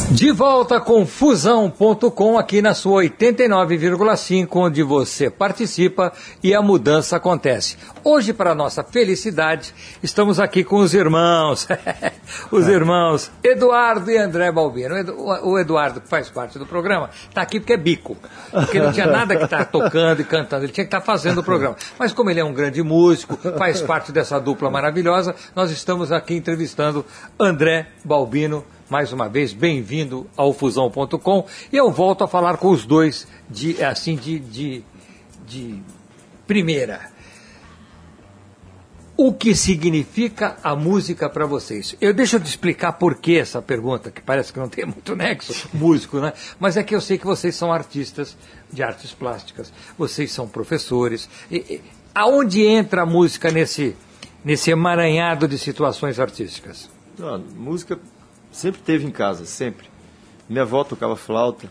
De volta com Fusão.com aqui na sua 89,5, onde você participa e a mudança acontece. Hoje, para nossa felicidade, estamos aqui com os irmãos, os irmãos Eduardo e André Balbino. O Eduardo, que faz parte do programa, está aqui porque é bico, porque não tinha nada que estar tocando e cantando, ele tinha que estar fazendo o programa. Mas como ele é um grande músico, faz parte dessa dupla maravilhosa, nós estamos aqui entrevistando André Balbino. Mais uma vez, bem-vindo ao Fusão.com, e eu volto a falar com os dois de primeira. O que significa a música para vocês? Deixa eu te explicar por que essa pergunta, que parece que não tem muito nexo, músico, né? Mas é que eu sei que vocês são artistas de artes plásticas, vocês são professores. Aonde entra a música nesse emaranhado de situações artísticas? Música sempre teve em casa, sempre. Minha avó tocava flauta,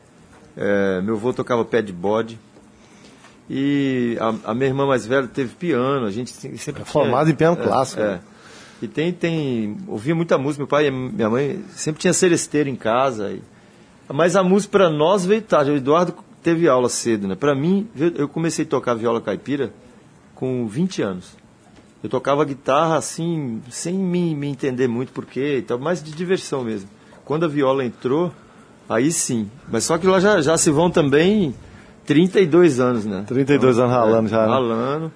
meu avô tocava pé de bode, e a minha irmã mais velha teve piano, a gente sempre formado em piano clássico. E ouvia muita música, meu pai e minha mãe sempre tinha celesteiro em casa, mas a música para nós veio tarde. O Eduardo teve aula cedo, né? Para mim, eu comecei a tocar viola caipira com 20 anos. Eu tocava guitarra assim, sem me entender muito porquê, mais de diversão mesmo. Quando a viola entrou, aí sim. Mas só que lá já se vão também 32 anos, né? 32 anos ralando já. Ralando.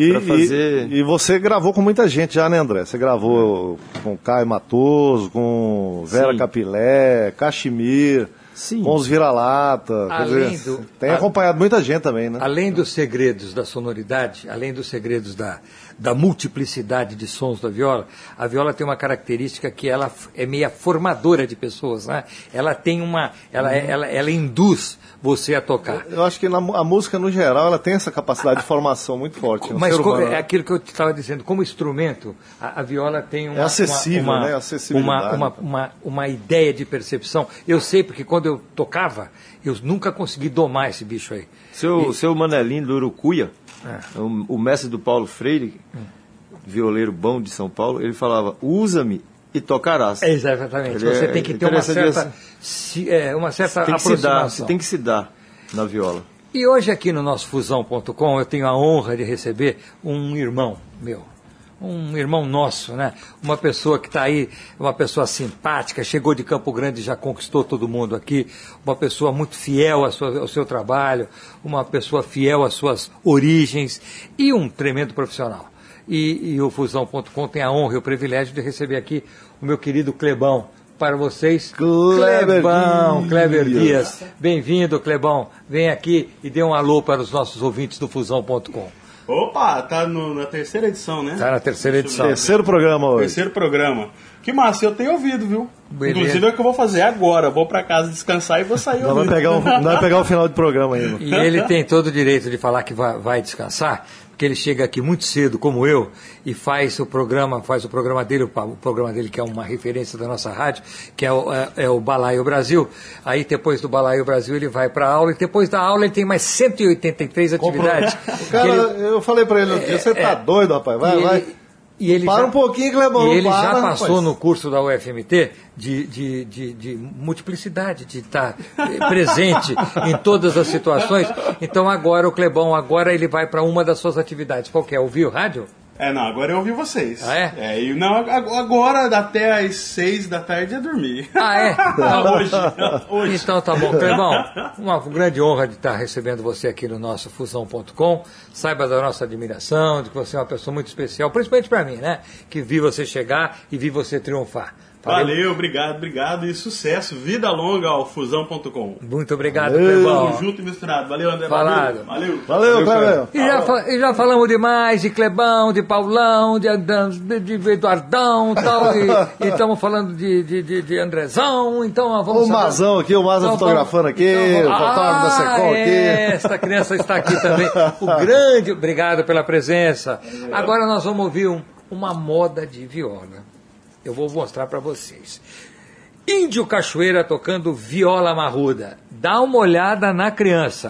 E você gravou com muita gente já, né, André? Você gravou com Caio Matoso, com Vera Sim. Capilé, Cachemir, Sim. com os Vira-Lata. Tem acompanhado muita gente também, né? Além dos segredos da sonoridade, além dos segredos da multiplicidade de sons da viola, a viola tem uma característica que ela é meia formadora de pessoas, né? Ela tem ela induz você a tocar. Eu acho que a música, no geral, ela tem essa capacidade de formação muito forte. Mas é aquilo que eu estava dizendo, como instrumento, a viola tem uma... É acessível, né? Acessibilidade. Uma ideia de percepção. Eu sei, porque quando eu tocava, eu nunca consegui domar esse bicho aí. Seu Manelinho do Urucuia, o mestre do Paulo Freire, violeiro bom de São Paulo, ele falava, usa-me e tocarás. Exatamente. Você tem que ter uma certa aproximação. Você tem que se dar na viola. E hoje aqui no nosso Fusão.com eu tenho a honra de receber um irmão meu. Um irmão nosso, né? Uma pessoa que está aí, uma pessoa simpática, chegou de Campo Grande e já conquistou todo mundo aqui, uma pessoa muito fiel ao seu trabalho, uma pessoa fiel às suas origens e um tremendo profissional. E o Fusão.com tem a honra e o privilégio de receber aqui o meu querido Clebão. Para vocês, Kleber Dias. Bem-vindo, Clebão. Vem aqui e dê um alô para os nossos ouvintes do Fusão.com. Opa, tá na terceira edição, né? Tá na terceira edição. Terceiro programa hoje. Terceiro programa. Que massa, eu tenho ouvido, viu? Beleza. Inclusive é o que eu vou fazer agora. Vou pra casa descansar e vou sair ouvindo. Não vai pegar o final do programa ainda. E ele tem todo o direito de falar que vai descansar, porque ele chega aqui muito cedo, como eu, e faz o programa dele, o programa dele que é uma referência da nossa rádio, que é o Balaio Brasil. Aí depois do Balaio Brasil ele vai para a aula, e depois da aula ele tem mais 183 atividades. O cara, eu falei para ele, você tá doido, rapaz? Vai. E ele um pouquinho, Clebão. E ele já passou no curso da UFMT de multiplicidade, de estar presente em todas as situações. Então agora o Clebão, ele vai para uma das suas atividades. Qual que é? Ouvir o rádio? Não, agora eu ouvi vocês. Ah, é? Agora até às 6 da tarde é dormir. Ah, é? Hoje. Então tá bom, Clebão, uma grande honra de estar recebendo você aqui no nosso Fusão.com. Saiba da nossa admiração, de que você é uma pessoa muito especial, principalmente para mim, né? Que vi você chegar e vi você triunfar. Valeu, obrigado e sucesso. Vida longa ao Fusão.com. Muito obrigado, Clebão. Tamo junto e misturado. Valeu, André. Valeu, Clebão. E já falamos demais de Clebão, de Paulão, de Eduardão tal, e estamos falando de Andrezão, então vamos... O Mazão aqui, o Mazão fotografando aqui, o fotógrafo da Secom aqui. Esta criança está aqui também. Obrigado pela presença. Agora nós vamos ouvir uma moda de viola. Eu vou mostrar para vocês. Índio Cachoeira tocando viola marruda. Dá uma olhada na criança.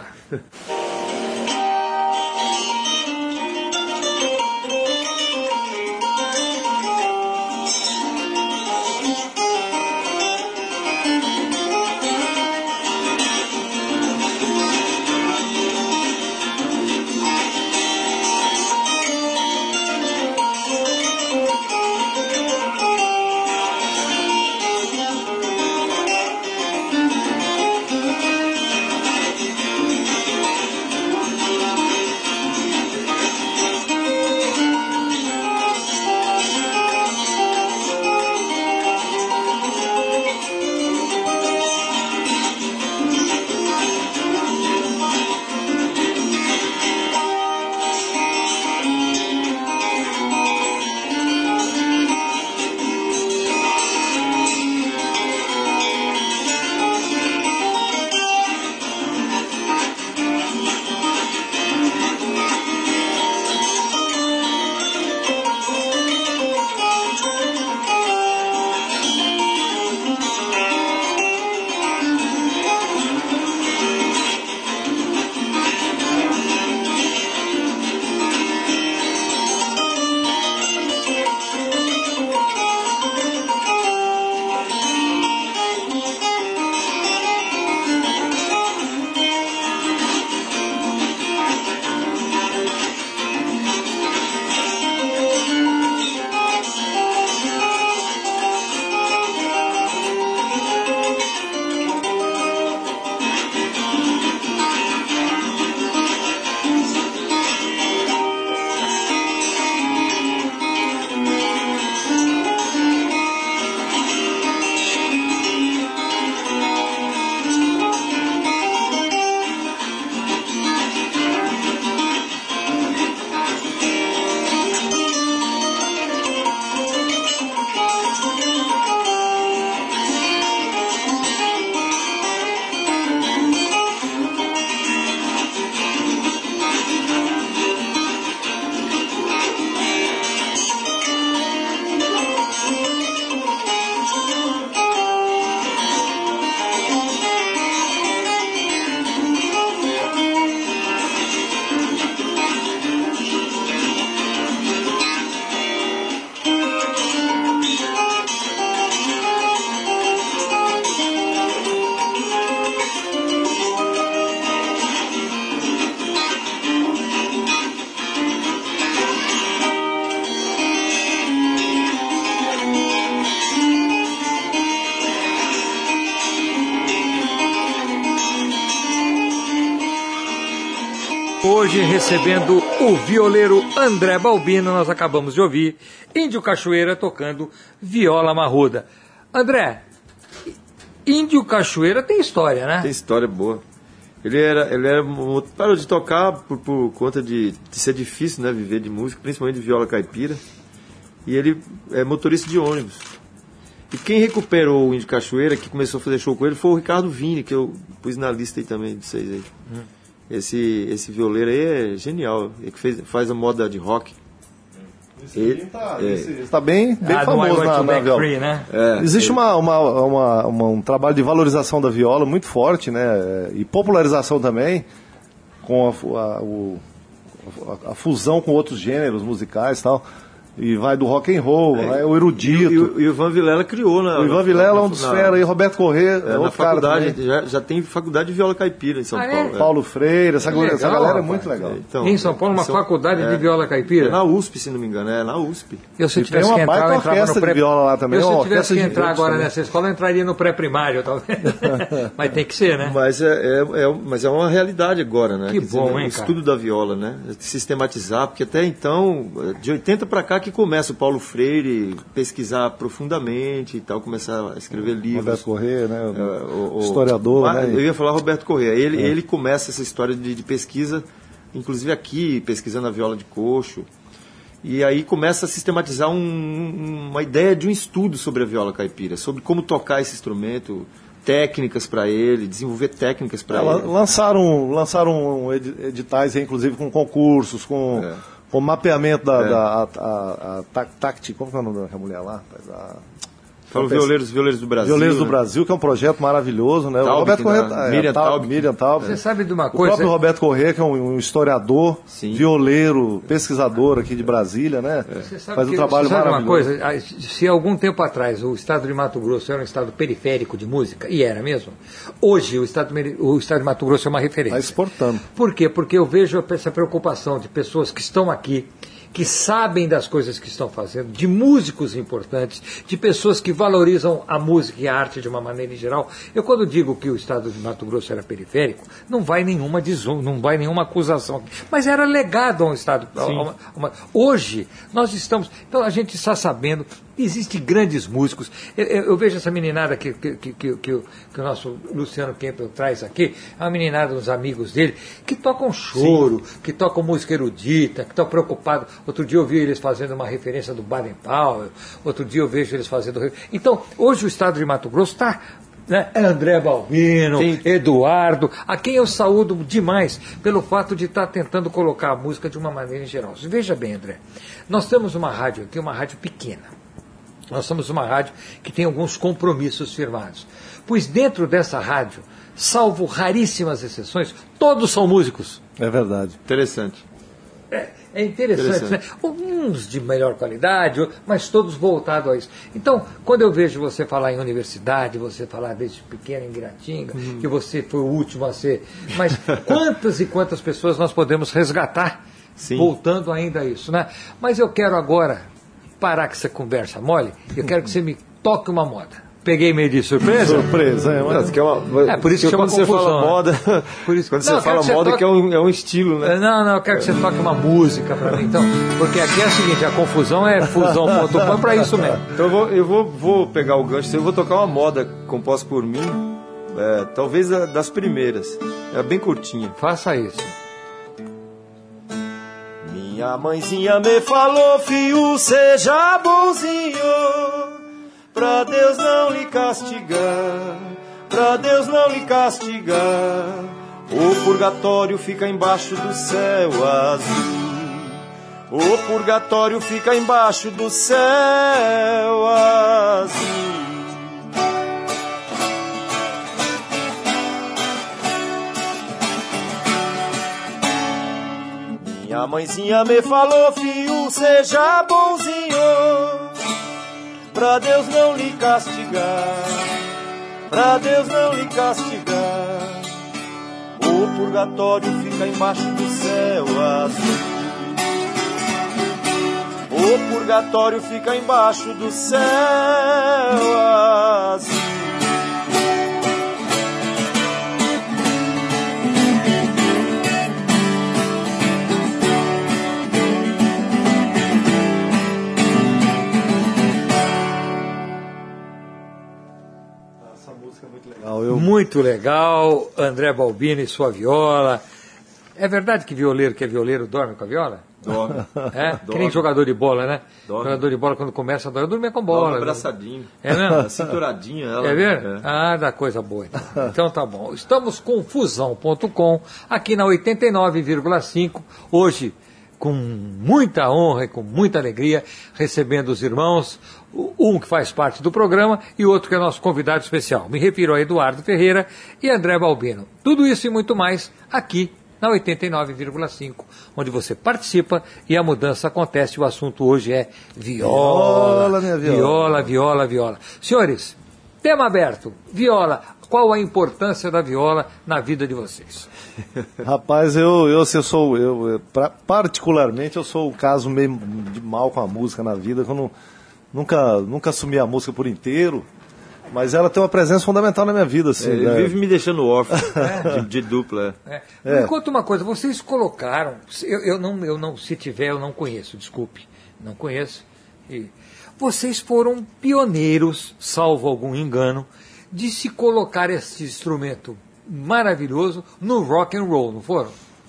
hoje recebendo o violeiro André Balbino. Nós acabamos de ouvir Índio Cachoeira tocando viola marruda. André, Índio Cachoeira tem história, né? Tem história boa. Ele parou de tocar por conta de ser difícil, né, viver de música, principalmente de viola caipira. E ele é motorista de ônibus. E quem recuperou o Índio Cachoeira, que começou a fazer show com ele, foi o Ricardo Vini, que eu pus na lista aí também de vocês aí. Esse violeiro aí é genial. Ele que faz a moda de rock. Ele está bem famoso na viola. Free, né? Existe um trabalho de valorização da viola muito forte, né? E popularização também, com a fusão com outros gêneros musicais e tal. E vai do rock and roll, vai o erudito. E o Ivan Vilela criou, né? O Ivan Vilela é um dos feras aí, Roberto Corrêa, na faculdade, já tem faculdade de viola caipira em São Paulo. Paulo Freire, essa galera é muito legal. Então, em São Paulo, uma faculdade de viola caipira? É na USP, se não me engano, é na USP. Se eu tivesse que entrar, eu entrava no de viola lá também. Se eu tivesse que entrar agora nessa escola, eu entraria no pré-primário, talvez. Mas tem que ser, né? Mas é uma realidade agora, né? Que bom, hein, o estudo da viola, né? Sistematizar, porque até então, de 80 para cá que começa o Paulo Freire pesquisar profundamente e tal, começar a escrever livros. Roberto Corrêa, né? Historiador, né? Eu ia falar Roberto Corrêa. Ele começa essa história de pesquisa, inclusive aqui, pesquisando a viola de coxo. E aí começa a sistematizar uma ideia de um estudo sobre a viola caipira, sobre como tocar esse instrumento, técnicas para ele, desenvolver técnicas para ele. Lançaram editais, inclusive, com concursos, com mapeamento da Tacti, como é o nome da mulher lá? Fala Violeiros do Brasil. Violeiros do Brasil, que é um projeto maravilhoso, né? Taub, o Roberto Corrêa, Miriam Taub. Você sabe de uma O coisa? próprio Roberto Corrêa, que é um historiador, violeiro, pesquisador aqui de Brasília, né? Faz um trabalho maravilhoso. Uma coisa, se algum tempo atrás o estado de Mato Grosso era um estado periférico de música, e era mesmo, hoje o estado de Mato Grosso é uma referência. Está exportando. Por quê? Porque eu vejo essa preocupação de pessoas que estão aqui, que sabem das coisas que estão fazendo, de músicos importantes, de pessoas que valorizam a música e a arte de uma maneira em geral. Eu, quando digo que o estado de Mato Grosso era periférico, não vai nenhuma acusação, mas era legado a um estado. Hoje, nós estamos... Então, a gente está sabendo, existem grandes músicos. Eu vejo essa meninada que o nosso Luciano Kempel traz aqui, é uma meninada dos amigos dele, que tocam choro, que tocam música erudita, que estão preocupados. Outro dia eu vi eles fazendo uma referência do Baden Powell, outro dia eu vejo eles fazendo... Então, hoje o estado de Mato Grosso está... Né? André Balbino, Eduardo, a quem eu saúdo demais pelo fato de estar tentando colocar a música de uma maneira em geral. Veja bem, André, nós temos uma rádio aqui, uma rádio pequena. Nós somos uma rádio que tem alguns compromissos firmados. Pois dentro dessa rádio, salvo raríssimas exceções, todos são músicos. É verdade. Interessante. É interessante, né? Uns de melhor qualidade, mas todos voltados a isso. Então, quando eu vejo você falar em universidade, você falar desde pequeno em Guiratinga, que você foi o último a ser... Mas quantas e quantas pessoas nós podemos resgatar, voltando ainda a isso, né? Mas eu quero agora parar com essa conversa mole, eu quero que você me toque uma moda. Peguei meio de surpresa? Surpresa, por isso que chama quando você fala moda, quando você fala moda, que é um estilo, né? Não, eu quero que você toque uma música para mim, então, porque aqui é o seguinte, a confusão é fusão.com para isso mesmo. Então eu vou pegar o gancho, eu vou tocar uma moda composta por mim, talvez das primeiras, é bem curtinha. Faça isso. Minha mãezinha me falou, filho, seja bonzinho, pra Deus não lhe castigar, pra Deus não lhe castigar. O purgatório fica embaixo do céu azul, o purgatório fica embaixo do céu azul. Minha mãezinha me falou, filho, seja bonzinho, pra Deus não lhe castigar, pra Deus não lhe castigar. O purgatório fica embaixo do céu azul, o purgatório fica embaixo do céu azul. Essa música é muito legal. Muito legal, André Balbino e sua viola. É verdade que é violeiro dorme com a viola? Dorme. É? Que nem jogador de bola, né? Dorme. Jogador de bola, quando começa a dormir com bola. Dorme abraçadinho. É mesmo? Cinturadinha ela. É mesmo? É. Ah, dá coisa boa. Então tá bom. Estamos com Fusão.com, aqui na 89,5, hoje com muita honra e com muita alegria, recebendo os irmãos, um que faz parte do programa e outro que é nosso convidado especial. Me refiro a Eduardo Ferreira e André Balbino. Tudo isso e muito mais aqui na 89,5, onde você participa e a mudança acontece. O assunto hoje é viola. Minha viola. Viola. Senhores, tema aberto, viola. Qual a importância da viola na vida de vocês? Rapaz, particularmente, eu sou o caso meio de mal com a música na vida, que eu nunca assumi a música por inteiro, mas ela tem uma presença fundamental na minha vida. Assim, ele vive me deixando órfão de dupla. Me conta uma coisa, vocês colocaram, eu não, se tiver, eu não conheço, desculpe, não conheço. Vocês foram pioneiros, salvo algum engano, de se colocar esse instrumento maravilhoso no rock and roll, não foram?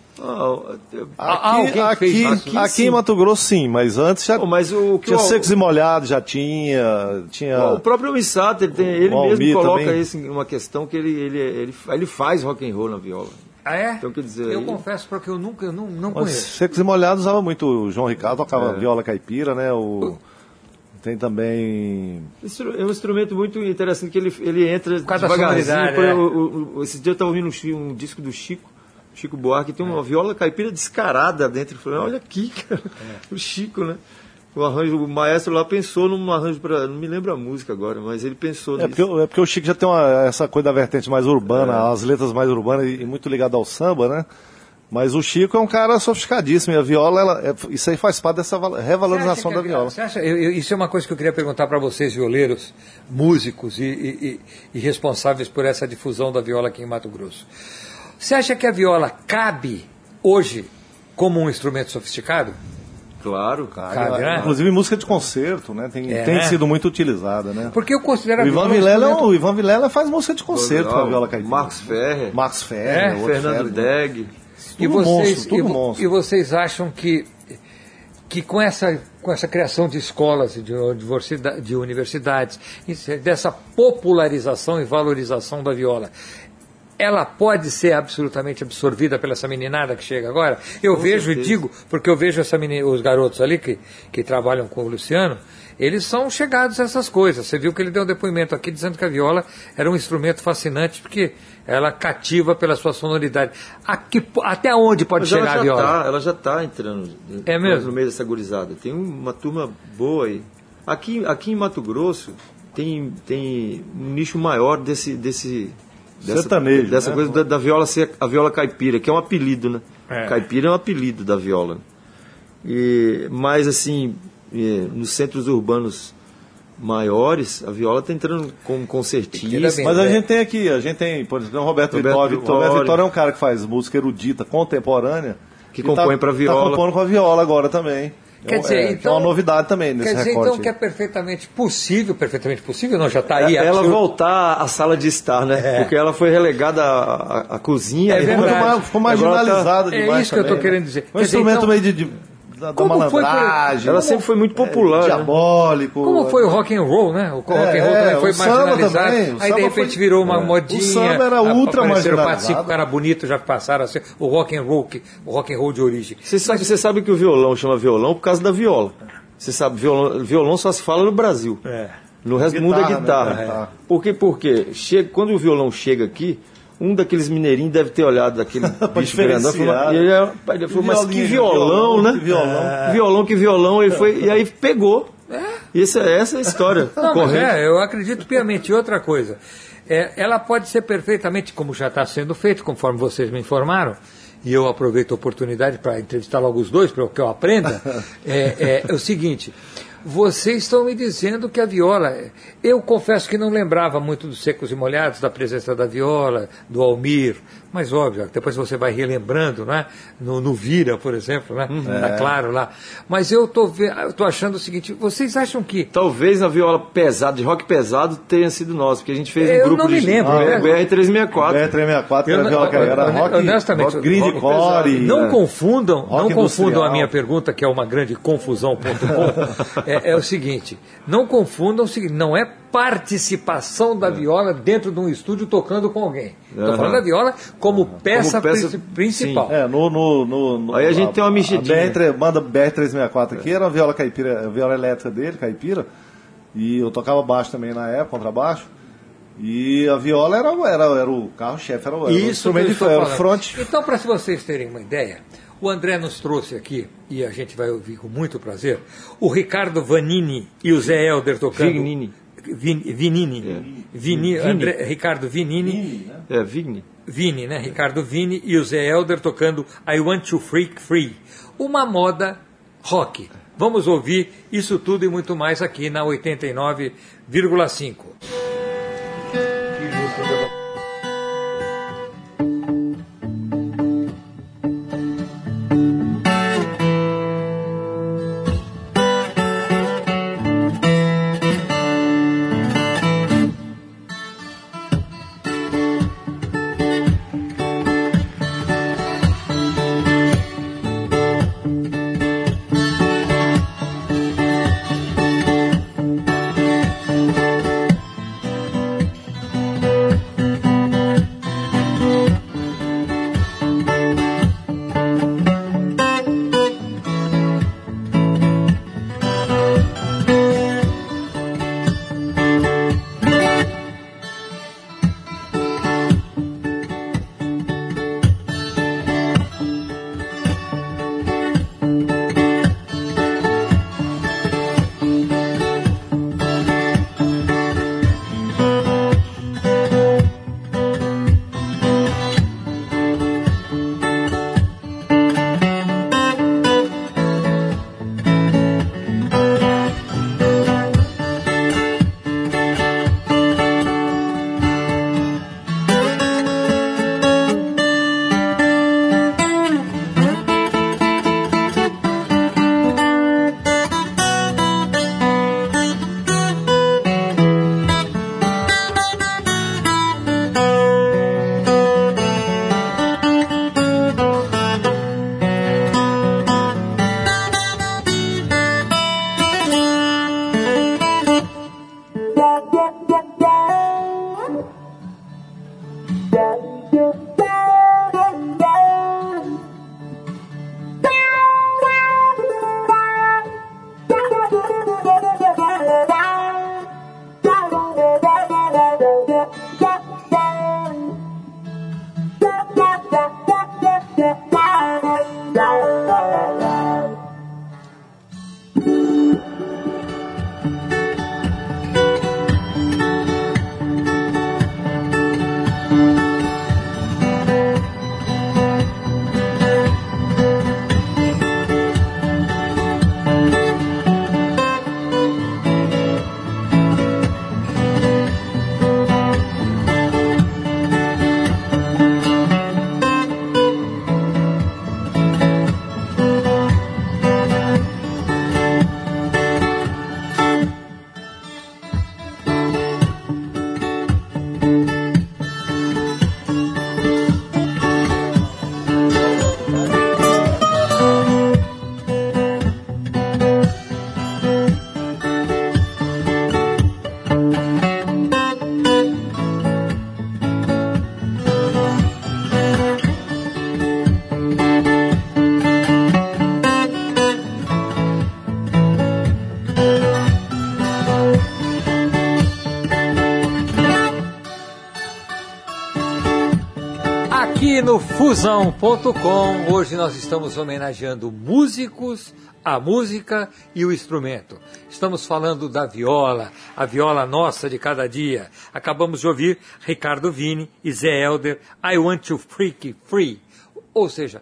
Aqui em Mato Grosso, sim, mas antes já tinha Secos e Molhados, já tinha... O próprio Missato, ele mesmo coloca também. isso uma questão que ele faz rock and roll na viola. Ah, é? Então, quer dizer, eu confesso porque eu não Mas conheço. Secos e Molhados usava muito, o João Ricardo tocava viola caipira, né? Tem também... É um instrumento muito interessante que ele entra devagarzinho. Esse dia eu estava ouvindo um disco do Chico Buarque, tem uma viola caipira descarada dentro. Eu falei, olha aqui, cara, o Chico, né? O maestro lá pensou num arranjo para... Não me lembro a música agora, mas ele pensou nisso. Porque o Chico já tem essa coisa da vertente mais urbana, as letras mais urbanas e muito ligado ao samba, né? Mas o Chico é um cara sofisticadíssimo e a viola, isso aí faz parte dessa revalorização da viola. Você acha, isso é uma coisa que eu queria perguntar para vocês, violeiros, músicos e responsáveis por essa difusão da viola aqui em Mato Grosso. Você acha que a viola cabe hoje como um instrumento sofisticado? Claro. Cabe, né? Inclusive música de concerto, né? Tem sido muito utilizada, né? Porque eu considero o Ivan Vilela faz música de concerto com a viola caipira. Marcos Ferrer, Fernando Degg. E vocês acham que com essa criação de escolas, de universidades, dessa popularização e valorização da viola, ela pode ser absolutamente absorvida pela essa meninada que chega agora? Eu vejo e digo, porque eu vejo os garotos ali que trabalham com o Luciano, eles são chegados a essas coisas. Você viu que ele deu um depoimento aqui dizendo que a viola era um instrumento fascinante, porque ela cativa pela sua sonoridade. Até onde pode chegar a viola? Ela já está entrando no meio dessa gurizada. Tem uma turma boa aí. Aqui em Mato Grosso tem um nicho maior sertanejo, dessa né? coisa da viola ser a viola caipira, que é um apelido, né? Caipira é um apelido da viola. Mas assim, nos centros urbanos maiores, a viola está entrando como concertista. Mas a gente tem, por exemplo, o Roberto Vitória. Roberto Vitória é um cara que faz música erudita, contemporânea, que compõe para viola. Está compondo com a viola agora também. Quer dizer, então, é uma novidade também nesse recorte. Quer dizer, então, que é perfeitamente possível, não, já está aí. Ela voltar à sala de estar, né? Porque ela foi relegada à cozinha. Ficou marginalizada demais. É isso que eu estou querendo dizer. Um instrumento meio da malandragem. Ela sempre foi muito popular. Diabólico. Como foi o rock and roll, né? O rock and roll também foi marginalizado. Aí de repente virou uma modinha. O samba era ultra O marginalizado. cara bonito já passaram a ser o rock and roll de origem. Você sabe que o violão chama violão por causa da viola. Você sabe, violão só se fala no Brasil. No resto do mundo é guitarra. Né? Por quê? Porque quando o violão chega aqui, um daqueles mineirinhos deve ter olhado daquele bicho grandão e ele falou, mas que violão, né? Que violão. Ele foi, e aí pegou. Essa é a história. Não, mas eu acredito piamente. E outra coisa, ela pode ser perfeitamente, como já está sendo feito, conforme vocês me informaram, e eu aproveito a oportunidade para entrevistar logo os dois, para que eu aprenda, é o seguinte... Vocês estão me dizendo que a viola... Eu confesso que não lembrava muito dos Secos e Molhados, da presença da viola, do Almir, mais óbvio, depois você vai relembrando, né? No Vira, por exemplo, né? Tá claro lá. Mas eu tô achando o seguinte, vocês acham que... Talvez a viola pesada, de rock pesado, tenha sido nosso, porque a gente fez um grupo não me lembro, BR-364. BR-364 era viola que era rock, honestamente, rock grindcore. Não confundam a minha pergunta. pergunta, que é uma grande confusão.com, é o seguinte, não confundam o seguinte, não é participação da viola dentro de um estúdio tocando com alguém. Estou falando da viola como peça principal. Aí a gente tem uma mexidinha. Manda BR-364 aqui, era uma viola caipira, a viola elétrica dele, caipira, e eu tocava baixo também na época, contrabaixo. E a viola era o carro-chefe, era o instrumento de front. Então, para vocês terem uma ideia, o André nos trouxe aqui, e a gente vai ouvir com muito prazer, o Ricardo Vanini e o Zé Helder tocando... Ricardo Vinini. Vini, né? Ricardo Vini e o Zé Helder tocando I Want to Freak Free, uma moda rock. Vamos ouvir isso tudo e muito mais aqui na 89,5. Aqui no Fusão.com, hoje nós estamos homenageando músicos, a música e o instrumento. Estamos falando da viola, a viola nossa de cada dia. Acabamos de ouvir Ricardo Vini e Zé Helder, I Want to Freak Free. Ou seja,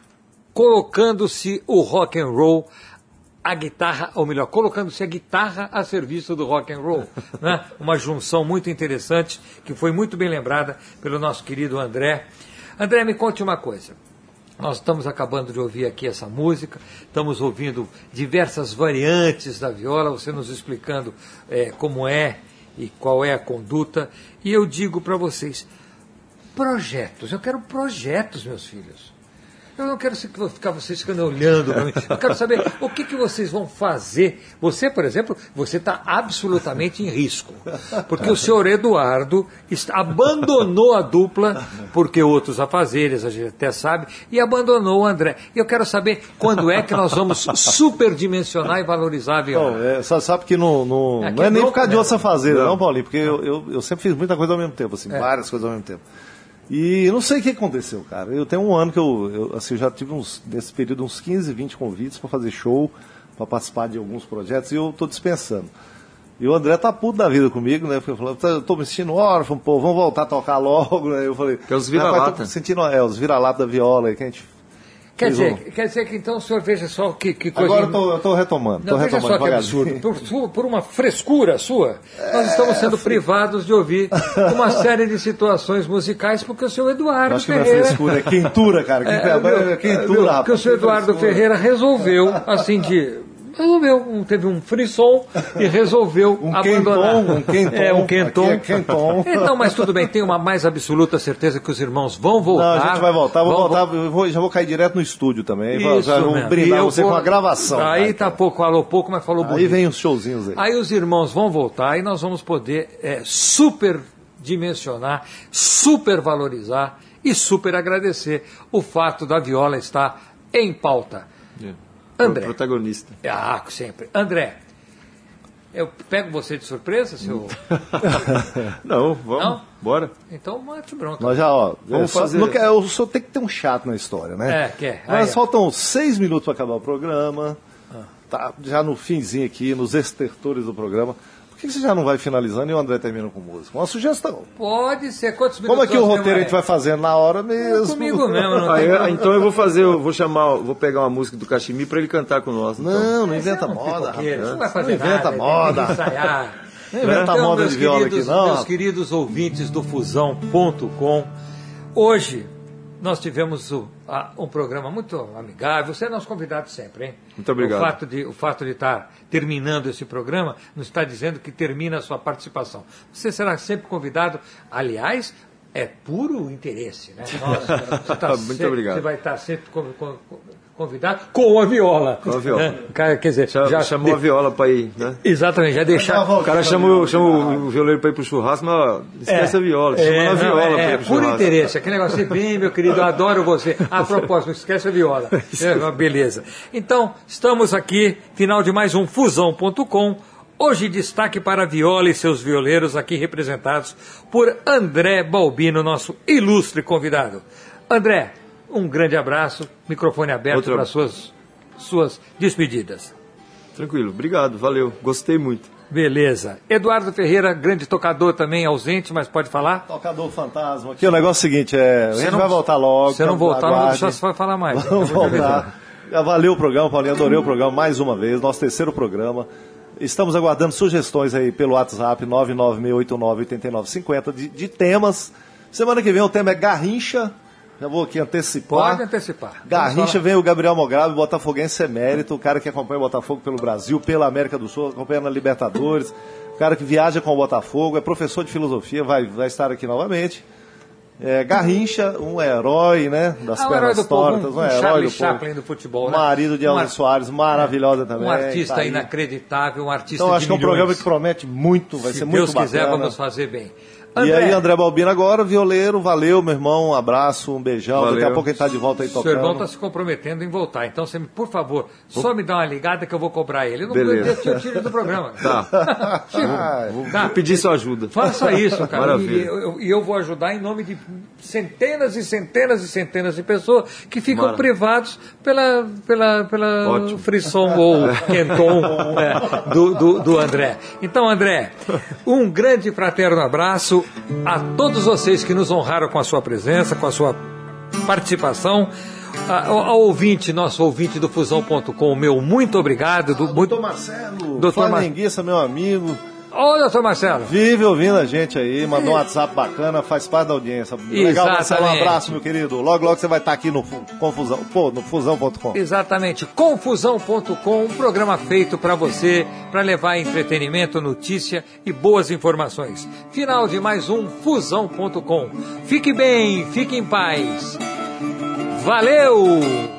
colocando-se o rock and roll, a guitarra, ou melhor, colocando-se a guitarra a serviço do rock and roll, né? Uma junção muito interessante, que foi muito bem lembrada pelo nosso querido André. André, me conte uma coisa. Nós estamos acabando de ouvir aqui essa música, estamos ouvindo diversas variantes da viola, você nos explicando como é e qual é a conduta. E eu digo para vocês, projetos, eu quero projetos, meus filhos. Eu não quero ficar vocês ficando olhando para mim. Eu quero saber o que vocês vão fazer. Você, por exemplo, você está absolutamente em risco. Porque o senhor Eduardo abandonou a dupla, porque outros afazeres, a gente até sabe, e abandonou o André. E eu quero saber quando é que nós vamos superdimensionar e valorizar a viola. Só sabe que não é nem por causa de outra afazeira, não, Paulinho, porque eu sempre fiz muita coisa ao mesmo tempo, assim, várias coisas ao mesmo tempo. E não sei o que aconteceu, cara. Eu tenho um ano que eu já tive nesse período uns 15, 20 convites para fazer show, para participar de alguns projetos, e eu estou dispensando. E o André tá puto da vida comigo, né? Porque eu falei, eu tô me sentindo órfão, pô, vamos voltar a tocar logo, né? Eu falei, que é os vira-lata. Sentindo, os vira-lata da viola aí, que a gente... Quer dizer que então o senhor veja só que coisa... Agora eu estou retomando. Não, veja só que absurdo. Por uma frescura sua, nós estamos sendo privados de ouvir uma série de situações musicais, porque o senhor Eduardo Ferreira... Acho que não é frescura, é quentura, cara. Quentura, rapaz. Porque o senhor Eduardo Ferreira resolveu, teve um frisson e resolveu abandonar. Um quenton. Então, mas tudo bem, tenho uma mais absoluta certeza que os irmãos vão voltar. Não, a gente vai voltar, já vou cair direto no estúdio também. Já vou brindar você com a gravação. Aí tá pouco, falou pouco, mas falou bonito. Aí vem os showzinhos aí. Aí os irmãos vão voltar e nós vamos poder superdimensionar, supervalorizar e super agradecer o fato da viola estar em pauta. André. Protagonista. Sempre. André, eu pego você de surpresa, seu... Não, vamos. Não? Bora. Então, mate bronca. Nós vamos fazer... Eu só tenho que ter um chato na história, né? Quer. Mas faltam 6 minutos para acabar o programa. Tá já no finzinho aqui, nos estertores do programa. Por que você já não vai finalizando e o André termina com música? Uma sugestão. Pode ser. Quantos minutos? Como é que o roteiro a gente vai fazendo na hora mesmo? Comigo mesmo. Então eu vou pegar uma música do Cachimiri para ele cantar com nós. Então. Não inventa moda. Não vai fazer nada. Inventa moda. Ensaiar. Não inventa moda de viola aqui, não. Meus queridos ouvintes do Fusão.com, hoje nós tivemos um programa muito amigável. Você é nosso convidado sempre, hein? Muito obrigado. O fato de estar terminando esse programa não está dizendo que termina a sua participação. Você será sempre convidado. Aliás, é puro interesse, né? Muito obrigado. Você vai estar sempre convidado com a viola. Com a viola. Né? Quer dizer, já chamou a viola para ir, né? Exatamente, já deixar. O cara chama o violeiro para ir pro churrasco, mas esquece a viola. Chama a viola para ir pro por churrasco. interesse, aquele negócio assim, bem, meu querido, eu adoro você. A propósito, não esquece a viola. Beleza. Então, estamos aqui, final de mais um Fusão.com. Hoje, destaque para a viola e seus violeiros, aqui representados por André Balbino, nosso ilustre convidado. André, um grande abraço, microfone aberto para suas despedidas. Tranquilo, obrigado, valeu, gostei muito. Beleza. Eduardo Ferreira, grande tocador também, ausente, mas pode falar? Tocador fantasma. Aqui o negócio é o seguinte, a gente vai voltar logo. Se não voltar, não vou deixar você falar mais. Vamos voltar. Valeu o programa, Paulinho, adorei o programa mais uma vez, nosso terceiro programa. Estamos aguardando sugestões aí pelo WhatsApp 996898950 de temas. Semana que vem o tema é Garrincha. Já vou aqui antecipar. Pode antecipar. Garrincha vem o Gabriel Mograbi, botafoguense emérito, o cara que acompanha o Botafogo pelo Brasil, pela América do Sul, acompanha na Libertadores, o cara que viaja com o Botafogo, é professor de filosofia, vai estar aqui novamente. Garrincha, um herói, né? Das pernas tortas, um herói do Chaplin do futebol, né? Marido de Elvis Soares, maravilhosa também. Um artista inacreditável, um artista então, acho que é um programa que promete muito, vai ser muito bacana. Se Deus quiser, vamos fazer bem. André. E aí, André Balbino agora, violeiro, valeu, meu irmão, um abraço, um beijão, valeu. Daqui a pouco ele está de volta aí tocando. O seu irmão está se comprometendo em voltar, então você, por favor, só me dá uma ligada que eu vou cobrar ele. Eu não vou tiro do programa. Tá. Vou pedir sua ajuda. Faça isso, cara. Maravilha. E eu vou ajudar em nome de centenas e centenas e centenas de pessoas que ficam privados pela frisson ou quenton do André. Então, André, um grande fraterno abraço a todos vocês que nos honraram com a sua presença, com a sua participação. Ao ouvinte, nosso ouvinte do Fusão.com, meu muito obrigado. Doutor Marcelo, flamenguista, meu amigo. Ô, doutor Marcelo. Vive ouvindo a gente aí, mandou um WhatsApp bacana, faz parte da audiência. Legal, Marcelo, um abraço, meu querido. Logo, logo você vai estar aqui no Confusão, no Fusão.com. Exatamente, Confusão.com, um programa feito para você, para levar entretenimento, notícia e boas informações. Final de mais um Fusão.com. Fique bem, fique em paz. Valeu!